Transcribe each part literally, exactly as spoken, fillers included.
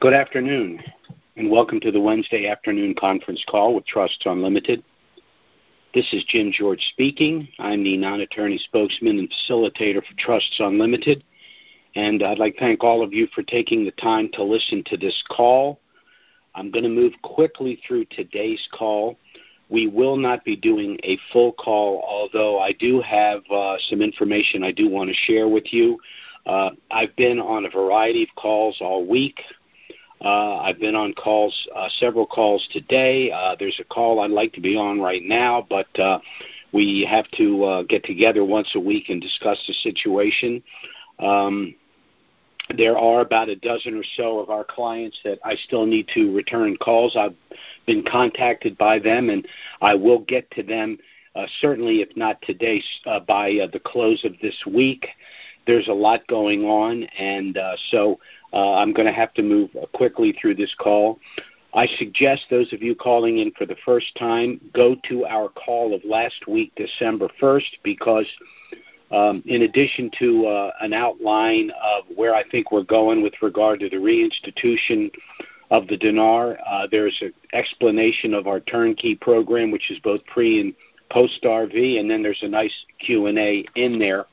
Good afternoon, and welcome to the Wednesday afternoon conference call with Trusts Unlimited. This is Jim George speaking. I'm the non-attorney spokesman and facilitator for Trusts Unlimited, and I'd like to thank all of you for taking the time to listen to this call. I'm going to move quickly through today's call. We will not be doing a full call, although I do have uh, some information I do want to share with you. Uh, I've been on a variety of calls all week. Uh, I've been on calls, uh, several calls today. Uh, there's a call I'd like to be on right now, but uh, we have to uh, get together once a week and discuss the situation. Um, there are about a dozen or so of our clients that I still need to return calls. I've been contacted by them, and I will get to them, uh, certainly if not today, uh, by uh, the close of this week. There's a lot going on, and uh, so uh, I'm going to have to move quickly through this call. I suggest those of you calling in for the first time go to our call of last week, December first, because um, in addition to uh, an outline of where I think we're going with regard to the reinstitution of the dinar, uh, there's an explanation of our turnkey program, which is both pre- and post-R V, and then there's a nice Q and A in there.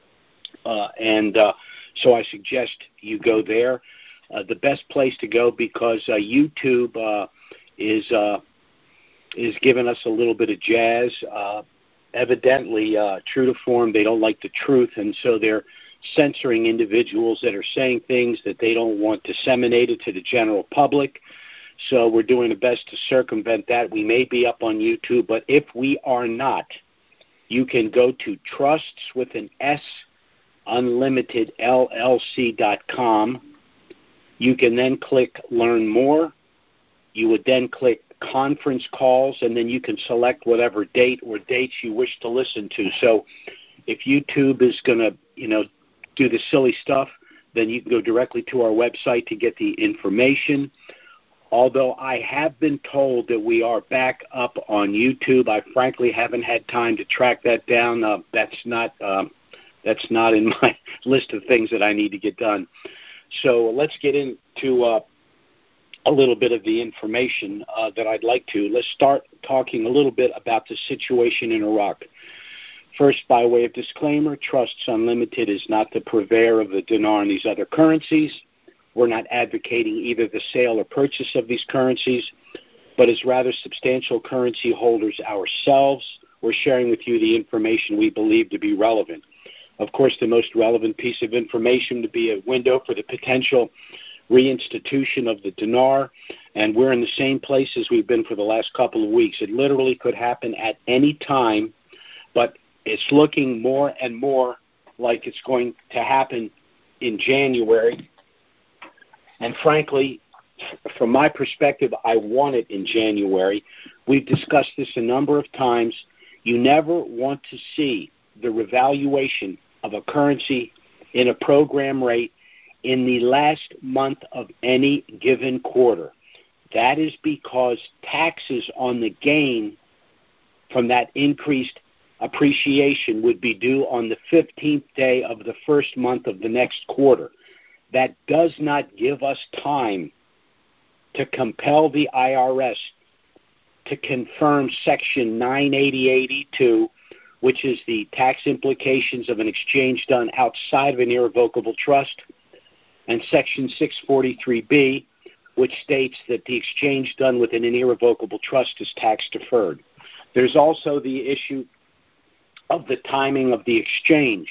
Uh, and uh, so I suggest you go there. Uh, the best place to go, because uh, YouTube uh, is uh, is giving us a little bit of jazz. Uh, evidently, uh, true to form, they don't like the truth, and so they're censoring individuals that are saying things that they don't want disseminated to the general public. So we're doing the best to circumvent that. We may be up on YouTube, but if we are not, you can go to Trusts with an S, unlimited L L C dot com. You can then click Learn More. You would then click Conference Calls, and then you can select whatever date or dates you wish to listen to. So if YouTube is going to, you know, do the silly stuff, then you can go directly to our website to get the information. Although I have been told that we are back up on YouTube, I frankly haven't had time to track that down. Uh, that's not... Um, That's not in my list of things that I need to get done. So let's get into uh, a little bit of the information uh, that I'd like to. Let's start talking a little bit about the situation in Iraq. First, by way of disclaimer, Trusts Unlimited is not the purveyor of the dinar and these other currencies. We're not advocating either the sale or purchase of these currencies, but as rather substantial currency holders ourselves, we're sharing with you the information we believe to be relevant. Of course, the most relevant piece of information to be a window for the potential reinstitution of the dinar, and we're in the same place as we've been for the last couple of weeks. It literally could happen at any time, but it's looking more and more like it's going to happen in January. And frankly, from my perspective, I want it in January. We've discussed this a number of times. You never want to see the revaluation of a currency in a program rate in the last month of any given quarter. That is because taxes on the gain from that increased appreciation would be due on the fifteenth day of the first month of the next quarter. That does not give us time to compel the I R S to confirm Section nine eighty eighty-two, which is the tax implications of an exchange done outside of an irrevocable trust, and Section six forty-three B, which states that the exchange done within an irrevocable trust is tax deferred. There's also the issue of the timing of the exchange.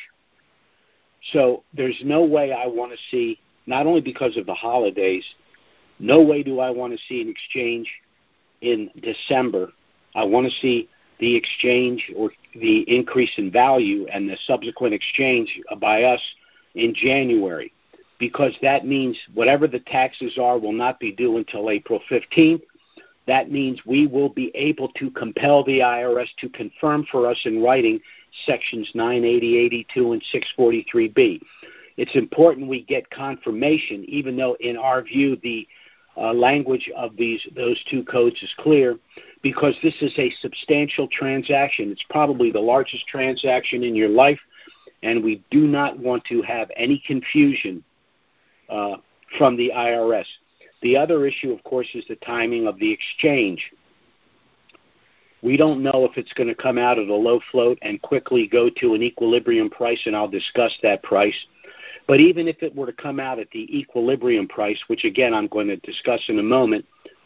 So there's no way I want to see, not only because of the holidays, no way do I want to see an exchange in December. I want to see the exchange or the increase in value and the subsequent exchange by us in January, because that means whatever the taxes are will not be due until April fifteenth. That means we will be able to compel the I R S to confirm for us in writing Sections nine eighty eighty-two and six forty-three B. It's important we get confirmation, even though in our view the uh, language of these those two codes is clear, because this is a substantial transaction. It's probably the largest transaction in your life, and we do not want to have any confusion uh, from the I R S. The other issue, of course, is the timing of the exchange. We don't know if it's going to come out at a low float and quickly go to an equilibrium price, and I'll discuss that price. But even if it were to come out at the equilibrium price, which again I'm going to discuss in a moment,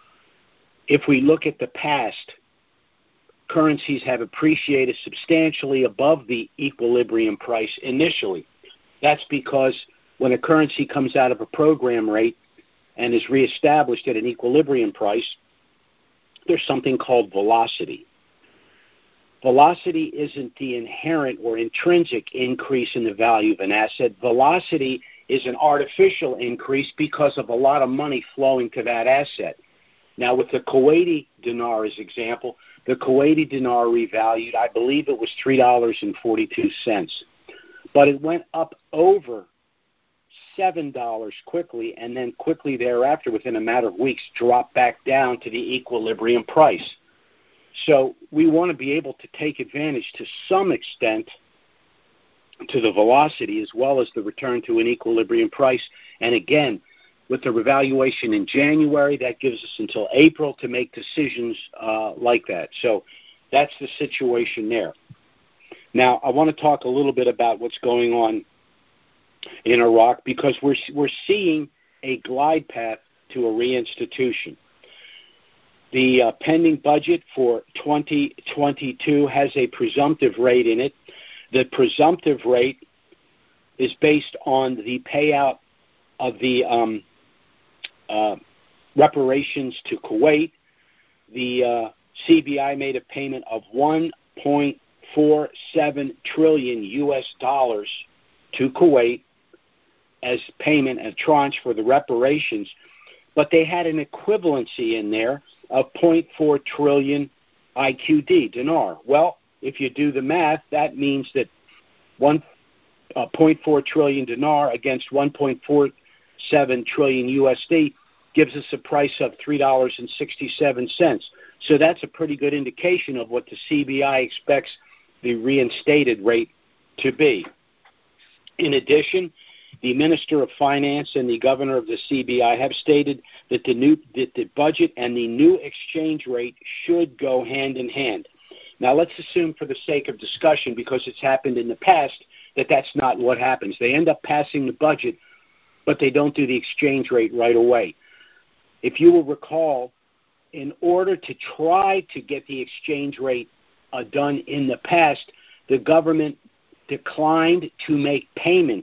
if we look at the past, currencies have appreciated substantially above the equilibrium price initially. That's because when a currency comes out of a program rate and is reestablished at an equilibrium price, there's something called velocity. Velocity isn't the inherent or intrinsic increase in the value of an asset. Velocity is an artificial increase because of a lot of money flowing to that asset. Now, with the Kuwaiti dinar as example, the Kuwaiti dinar revalued, I believe it was three dollars and forty-two cents. But it went up over seven dollars quickly, and then quickly thereafter, within a matter of weeks, dropped back down to the equilibrium price. So we want to be able to take advantage to some extent to the velocity as well as the return to an equilibrium price. And again, with the revaluation in January, that gives us until April to make decisions uh, like that. So that's the situation there. Now, I want to talk a little bit about what's going on in Iraq, because we're we're seeing a glide path to a reinstitution. The uh, pending budget for twenty twenty-two has a presumptive rate in it. The presumptive rate is based on the payout of the um, uh, reparations to Kuwait. The uh, C B I made a payment of one point four seven trillion U S dollars to Kuwait as payment, a tranche for the reparations, but they had an equivalency in there of zero point four trillion I Q D, dinar. Well, if you do the math, that means that one uh, zero point four trillion dinar against one point four seven trillion U S D gives us a price of three dollars and sixty-seven cents. So that's a pretty good indication of what the C B I expects the reinstated rate to be. In addition, the Minister of Finance and the Governor of the C B I have stated that the new that the budget and the new exchange rate should go hand in hand. Now, let's assume for the sake of discussion, because it's happened in the past, that that's not what happens. They end up passing the budget, but they don't do the exchange rate right away. If you will recall, in order to try to get the exchange rate uh, done in the past, the government declined to make payments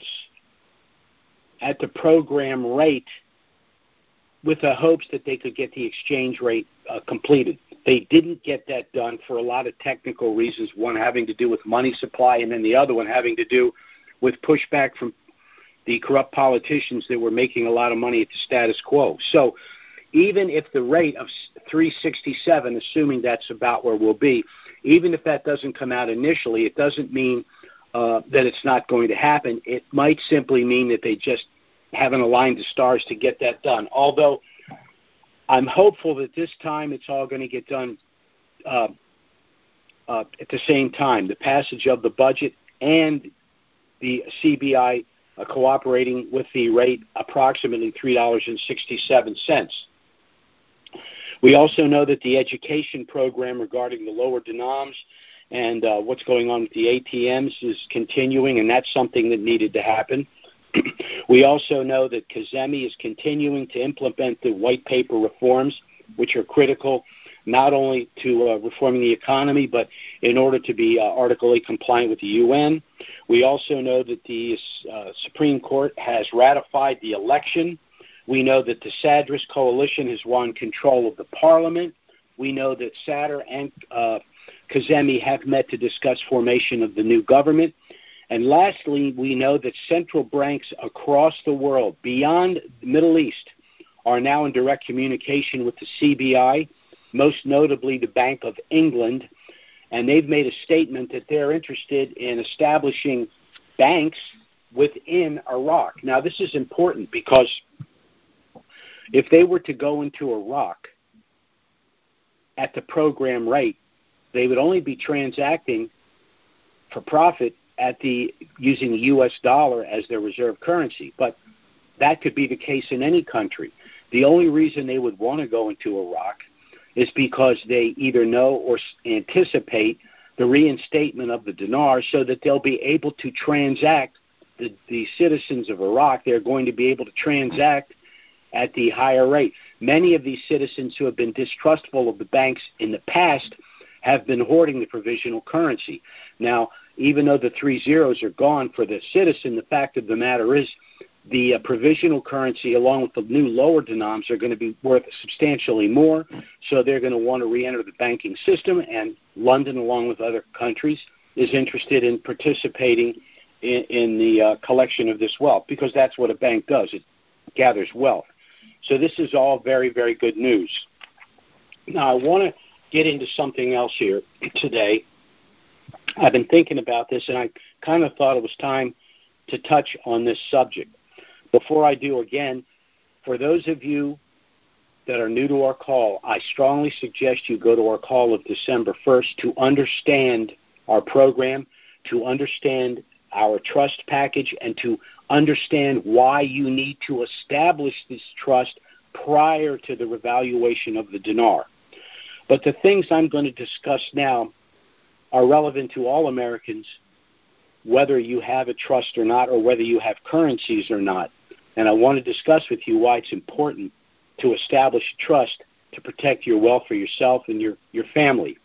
at the program rate with the hopes that they could get the exchange rate uh, completed. They didn't get that done for a lot of technical reasons, one having to do with money supply and then the other one having to do with pushback from the corrupt politicians that were making a lot of money at the status quo. So even if the rate of three sixty-seven, assuming that's about where we'll be, even if that doesn't come out initially, it doesn't mean Uh, that it's not going to happen. It might simply mean that they just haven't aligned the stars to get that done. Although I'm hopeful that this time it's all going to get done uh, uh, at the same time. The passage of the budget and the C B I uh, cooperating with the rate approximately three dollars and sixty-seven cents. We also know that the education program regarding the lower denoms and uh, what's going on with the A T Ms is continuing, and that's something that needed to happen. We also know that Kazemi is continuing to implement the white paper reforms, which are critical not only to uh, reforming the economy, but in order to be uh, Article eight compliant with the U N. We also know that the uh, Supreme Court has ratified the election. We know that the Sadr's coalition has won control of the parliament. We know that Sadr and uh, Kazemi have met to discuss formation of the new government. And lastly, we know that central banks across the world, beyond the Middle East, are now in direct communication with the C B I, most notably the Bank of England. And they've made a statement that they're interested in establishing banks within Iraq. Now, this is important because if they were to go into Iraq at the program rate, they would only be transacting for profit at the using the U S dollar as their reserve currency. But that could be the case in any country. The only reason they would want to go into Iraq is because they either know or anticipate the reinstatement of the dinar so that they'll be able to transact, the, the citizens of Iraq, they're going to be able to transact at the higher rate. Many of these citizens who have been distrustful of the banks in the past have been hoarding the provisional currency. Now, even though the three zeros are gone for the citizen, the fact of the matter is the uh, provisional currency, along with the new lower denoms, are going to be worth substantially more, so they're going to want to re-enter the banking system, and London, along with other countries, is interested in participating in, in the uh, collection of this wealth, because that's what a bank does. It gathers wealth. So this is all very, very good news. Now, I want to get into something else here today. I've been thinking about this, and I kind of thought it was time to touch on this subject. Before I do, again, for those of you that are new to our call, I strongly suggest you go to our call of December first to understand our program, to understand our trust package, and to understand why you need to establish this trust prior to the revaluation of the dinar. But the things I'm going to discuss now are relevant to all Americans, whether you have a trust or not, or whether you have currencies or not. And I want to discuss with you why it's important to establish trust to protect your wealth for yourself and your, your family.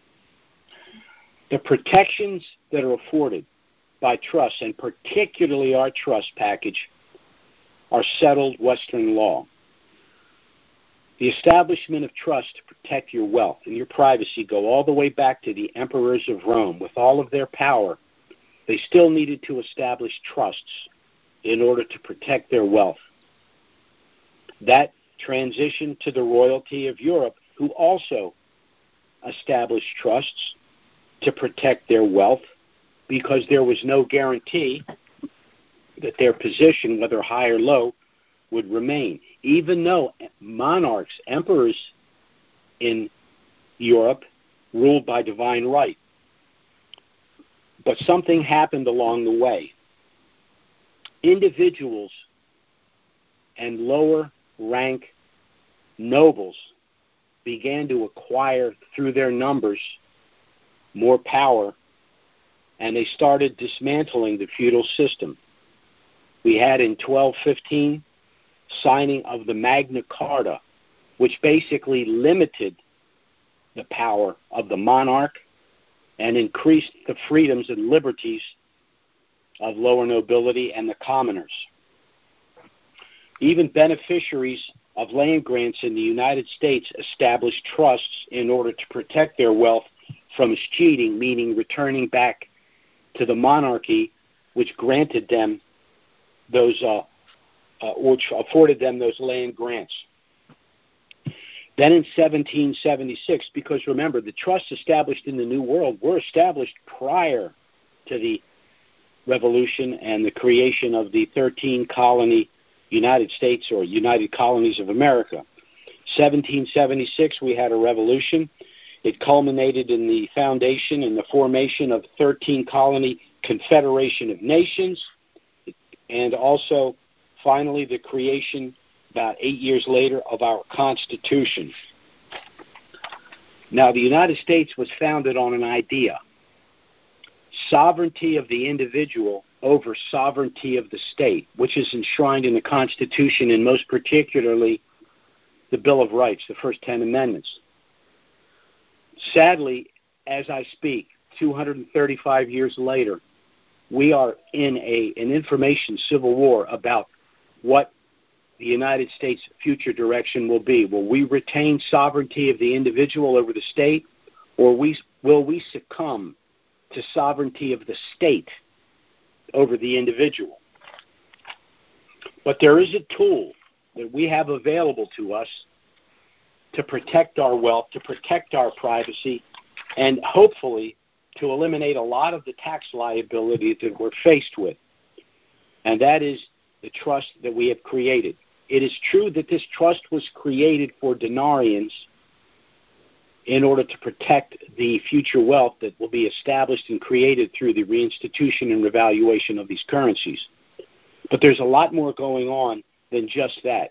The protections that are afforded by trust, and particularly our trust package, are settled Western law. The establishment of trust to protect your wealth and your privacy go all the way back to the emperors of Rome. With all of their power, they still needed to establish trusts in order to protect their wealth. That transitioned to the royalty of Europe, who also established trusts to protect their wealth, because there was no guarantee that their position, whether high or low, would remain. Even though monarchs, emperors in Europe ruled by divine right. But something happened along the way. Individuals and lower rank nobles began to acquire, through their numbers, more power, and they started dismantling the feudal system. We had in twelve fifteen signing of the Magna Carta, which basically limited the power of the monarch and increased the freedoms and liberties of lower nobility and the commoners. Even beneficiaries of land grants in the United States established trusts in order to protect their wealth from cheating, meaning returning back to the monarchy, which granted them those, uh, uh, which afforded them those land grants. Then in seventeen seventy-six, because remember, the trusts established in the New World were established prior to the Revolution and the creation of the thirteen colony United States, or United Colonies of America. seventeen seventy-six, we had a revolution. It culminated in the foundation and the formation of thirteen colony Confederation of Nations, and also, finally, the creation, about eight years later, of our Constitution. Now, the United States was founded on an idea: sovereignty of the individual over sovereignty of the state, which is enshrined in the Constitution, and most particularly the Bill of Rights, the first ten amendments. Sadly, as I speak, two hundred thirty-five years later, we are in a, an information civil war about what the United States' future direction will be. Will we retain sovereignty of the individual over the state, or we, will we succumb to sovereignty of the state over the individual? But there is a tool that we have available to us to protect our wealth, to protect our privacy, and hopefully to eliminate a lot of the tax liability that we're faced with. And that is the trust that we have created. It is true that this trust was created for denarians in order to protect the future wealth that will be established and created through the reinstitution and revaluation of these currencies. But there's a lot more going on than just that.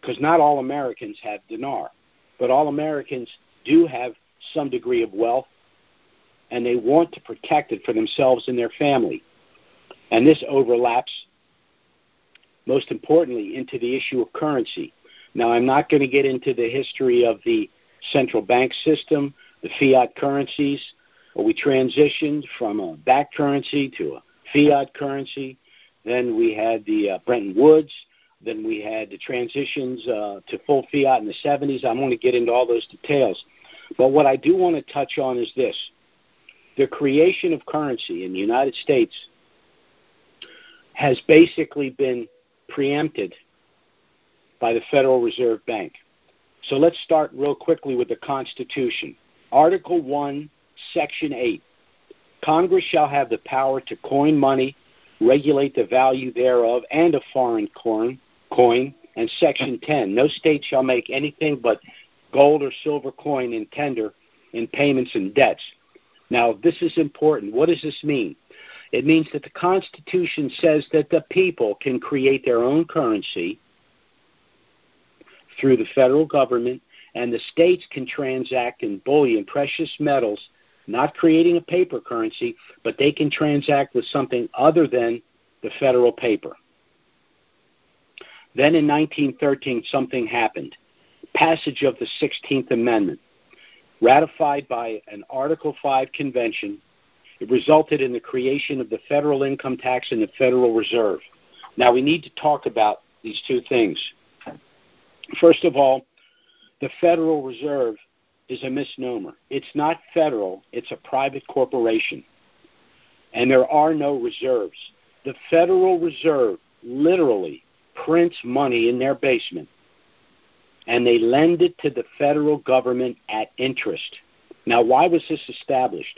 because not all Americans have dinar, but all Americans do have some degree of wealth, and they want to protect it for themselves and their family. And this overlaps, most importantly, into the issue of currency. Now, I'm not going to get into the history of the central bank system, the fiat currencies, where we transitioned from a backed currency to a fiat currency. Then we had the uh, Bretton Woods. Then we had the transitions uh, to full fiat in the seventies. I'm going to get into all those details. But what I do want to touch on is this. The creation of currency in the United States has basically been preempted by the Federal Reserve Bank. So let's start real quickly with the Constitution. Article one, Section eight. Congress shall have the power to coin money, regulate the value thereof, and a foreign coin, coin. And Section ten. No state shall make anything but gold or silver coin in tender in payments and debts. Now, this is important. What does this mean? It means that the Constitution says that the people can create their own currency through the federal government, and the states can transact in bullion, precious metals, not creating a paper currency, but they can transact with something other than the federal paper. Then in nineteen thirteen, something happened. Passage of the sixteenth Amendment. Ratified by an Article five convention, it resulted in the creation of the federal income tax and the Federal Reserve. Now, we need to talk about these two things. First of all, the Federal Reserve is a misnomer. It's not federal. It's a private corporation. And there are no reserves. The Federal Reserve literally prints money in their basement, and they lend it to the federal government at interest. Now, why was this established?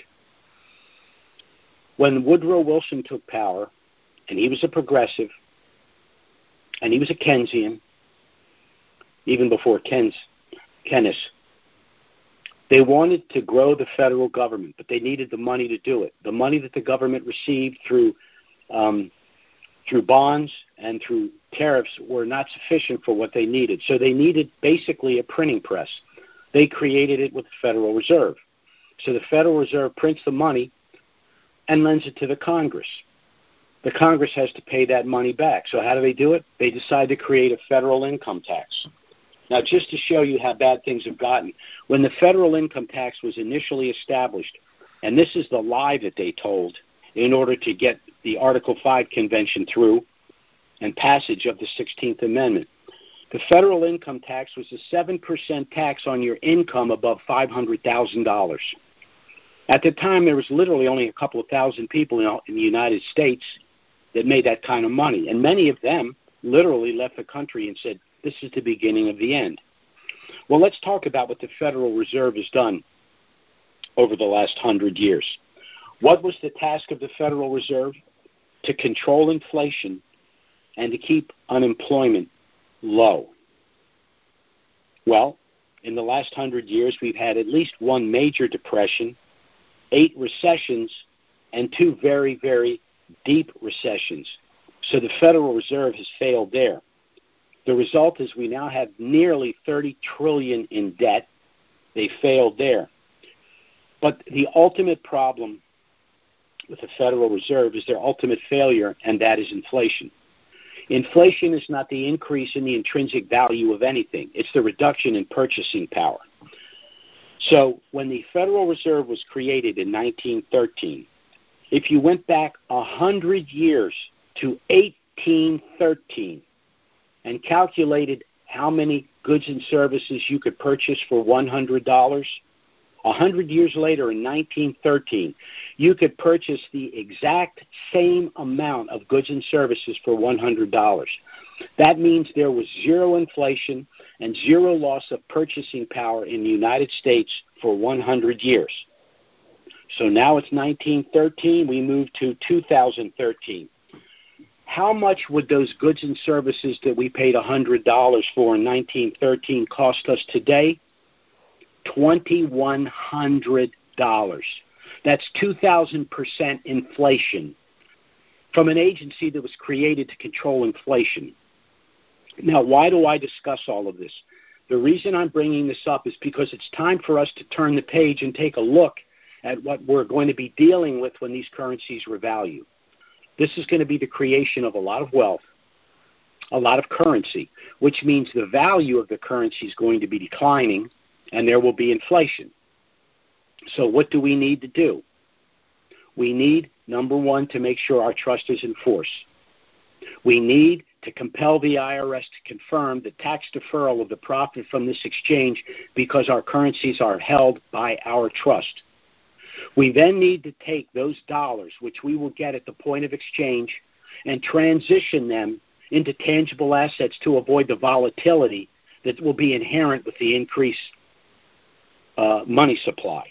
When Woodrow Wilson took power, and he was a progressive, and he was a Keynesian, even before Keynes, Keynes, they wanted to grow the federal government, but they needed the money to do it. The money that the government received through um, through bonds and through tariffs were not sufficient for what they needed. So they needed basically a printing press. They created it with the Federal Reserve. So the Federal Reserve prints the money and lends it to the Congress. The Congress has to pay that money back. So how do they do it? They decide to create a federal income tax. Now, just to show you how bad things have gotten, when the federal income tax was initially established, and this is the lie that they told in order to get the Article five convention through and passage of the sixteenth Amendment, the federal income tax was a seven percent tax on your income above five hundred thousand dollars. At the time, there was literally only a couple of thousand people in the United States that made that kind of money, and many of them literally left the country and said, this is the beginning of the end. Well, let's talk about what the Federal Reserve has done over the last hundred years. What was the task of the Federal Reserve? To control inflation and to keep unemployment low. Well, in the last hundred years, we've had at least one major depression, eight recessions, and two very, very deep recessions. So the Federal Reserve has failed there. The result is we now have nearly thirty trillion dollars in debt. They failed there. But the ultimate problem with the Federal Reserve is their ultimate failure, and that is inflation. Inflation is not the increase in the intrinsic value of anything. It's the reduction in purchasing power. So when the Federal Reserve was created in nineteen thirteen, if you went back one hundred years to eighteen thirteen and calculated how many goods and services you could purchase for one hundred dollars, one hundred years later in nineteen thirteen, you could purchase the exact same amount of goods and services for one hundred dollars. That means there was zero inflation and zero loss of purchasing power in the United States for one hundred years. So now it's nineteen thirteen, we move to two thousand thirteen. How much would those goods and services that we paid one hundred dollars for in nineteen thirteen cost us today? two thousand one hundred dollars. That's two thousand percent inflation from an agency that was created to control inflation. Now, why do I discuss all of this? The reason I'm bringing this up is because it's time for us to turn the page and take a look at what we're going to be dealing with when these currencies revalue. This is going to be the creation of a lot of wealth, a lot of currency, which means the value of the currency is going to be declining, and there will be inflation. So what do we need to do? We need, number one, to make sure our trust is in force. We need to compel the I R S to confirm the tax deferral of the profit from this exchange because our currencies are held by our trust. We then need to take those dollars, which we will get at the point of exchange, and transition them into tangible assets to avoid the volatility that will be inherent with the increased uh, money supply.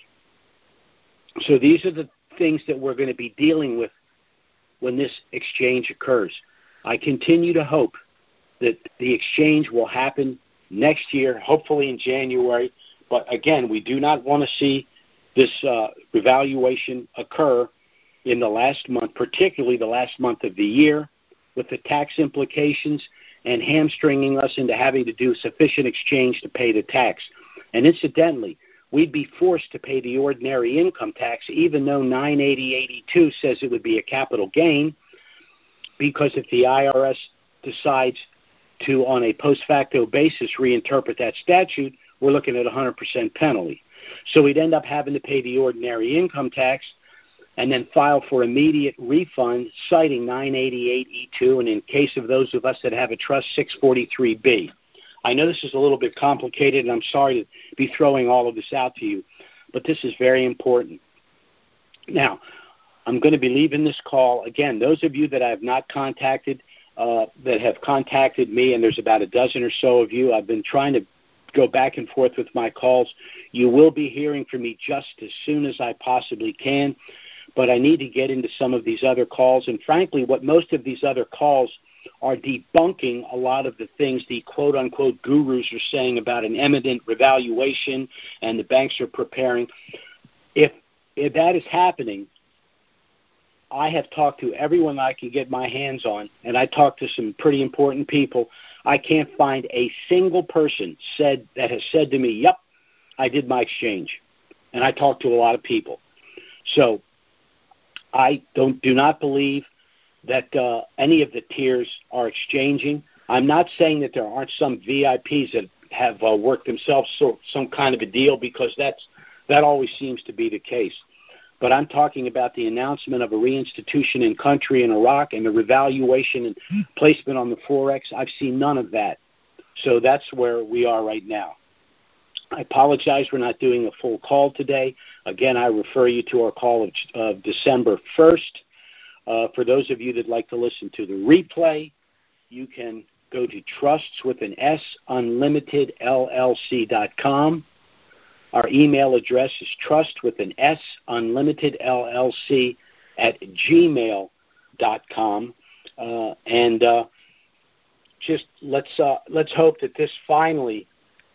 So these are the things that we're going to be dealing with when this exchange occurs. I continue to hope that the exchange will happen next year, hopefully in January. But again, we do not want to see this uh, revaluation occur in the last month, particularly the last month of the year, with the tax implications and hamstringing us into having to do sufficient exchange to pay the tax. And incidentally, we'd be forced to pay the ordinary income tax, even though nine eighty eighty-two says it would be a capital gain, because if the I R S decides to, on a post facto basis, reinterpret that statute, we're looking at a one hundred percent penalty. So we'd end up having to pay the ordinary income tax and then file for immediate refund, citing nine eighty-eight E two, and in case of those of us that have a trust, six forty-three B. I know this is a little bit complicated, and I'm sorry to be throwing all of this out to you, but this is very important. Now, I'm going to be leaving this call. Again, those of you that I have not contacted, uh, that have contacted me, and there's about a dozen or so of you, I've been trying to go back and forth with my calls. You will be hearing from me just as soon as I possibly can, but I need to get into some of these other calls. And frankly, what most of these other calls are debunking a lot of the things the quote-unquote gurus are saying about an imminent revaluation and the banks are preparing. If, if that is happening, I have talked to everyone I can get my hands on, and I talked to some pretty important people. I can't find a single person said that has said to me, yep, I did my exchange. And I talked to a lot of people. So I don't do not believe that uh, any of the tiers are exchanging. I'm not saying that there aren't some V I Ps that have uh, worked themselves so, some kind of a deal, because that's that always seems to be the case. But I'm talking about the announcement of a reinstitution in country in Iraq and the revaluation and placement on the Forex. I've seen none of that. So that's where we are right now. I apologize we're not doing a full call today. Again, I refer you to our call of uh, December first. Uh, for those of you that like to listen to the replay, you can go to trusts with an S, unlimited L L C dot com. Our email address is trust with an S, unlimited L L C at gmail dot com. Uh, and uh, just let's uh, let's hope that this finally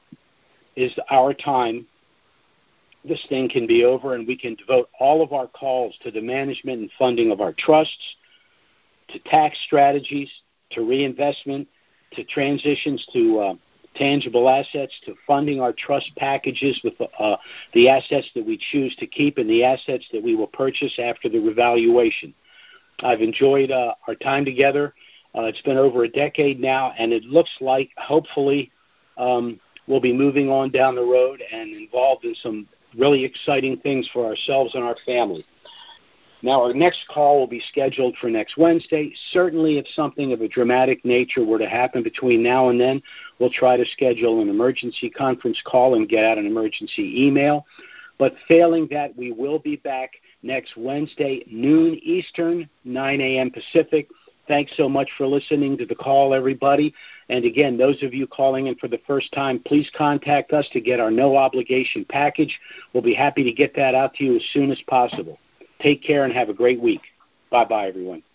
is our time. This thing can be over and we can devote all of our calls to the management and funding of our trusts, to tax strategies, to reinvestment, to transitions to uh, tangible assets, to funding our trust packages with uh, the assets that we choose to keep and the assets that we will purchase after the revaluation. I've enjoyed uh, our time together. Uh, it's been over a decade now, and it looks like, hopefully, um, we'll be moving on down the road and involved in some really exciting things for ourselves and our family. Now, our next call will be scheduled for next Wednesday. Certainly, if something of a dramatic nature were to happen between now and then, we'll try to schedule an emergency conference call and get out an emergency email. But failing that, we will be back next Wednesday, noon Eastern, nine a.m. Pacific. Thanks so much for listening to the call, everybody. And again, those of you calling in for the first time, please contact us to get our no-obligation package. We'll be happy to get that out to you as soon as possible. Take care and have a great week. Bye-bye, everyone.